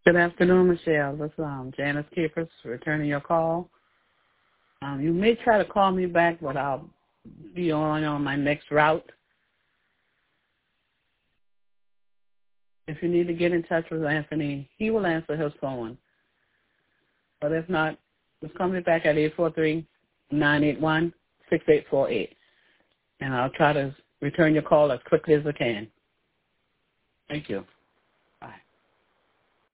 Good afternoon, Michelle. This is Janice Keepers returning your call. You may try to call me back, but I'll be on my next route. If you need to get in touch with Anthony, he will answer his phone. But if not, just call me back at 843-981-6848, and I'll try to return your call as quickly as I can. Thank you.